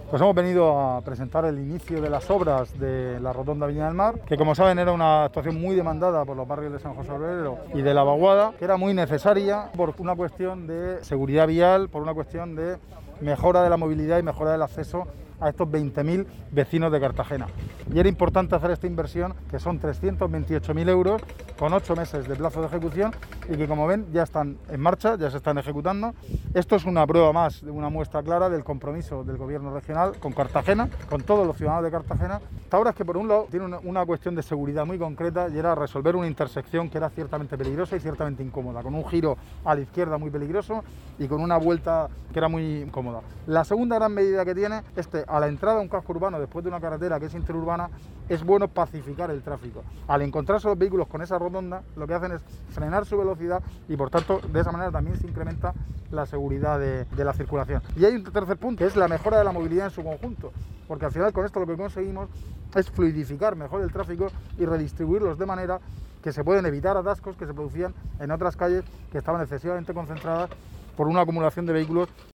Pues hemos venido a presentar el inicio de las obras de la Rotonda Viña del Mar, que como saben era una actuación muy demandada por los barrios de San José Obrero y de La Vaguada, que era muy necesaria por una cuestión de seguridad vial, por una cuestión de mejora de la movilidad y mejora del acceso a estos 20.000 vecinos de Cartagena. Y era importante hacer esta inversión, que son 328.000 euros, con 8 meses de plazo de ejecución y que, como ven, ya están en marcha, ya se están ejecutando. Esto es una prueba más, de una muestra clara del compromiso del Gobierno regional con Cartagena, con todos los ciudadanos de Cartagena. Hasta ahora es que, por un lado, tiene una cuestión de seguridad muy concreta y era resolver una intersección que era ciertamente peligrosa y ciertamente incómoda, con un giro a la izquierda muy peligroso y con una vuelta que era muy incómoda. La segunda gran medida que tiene es que a la entrada a un casco urbano, después de una carretera que es interurbana, es bueno pacificar el tráfico. Al encontrarse los vehículos con esa rotonda, lo que hacen es frenar su velocidad y, por tanto, de esa manera también se incrementa la seguridad de la circulación. Y hay un tercer punto, que es la mejora de la movilidad en su conjunto, porque al final con esto lo que conseguimos es fluidificar mejor el tráfico y redistribuirlos de manera que se pueden evitar atascos que se producían en otras calles que estaban excesivamente concentradas por una acumulación de vehículos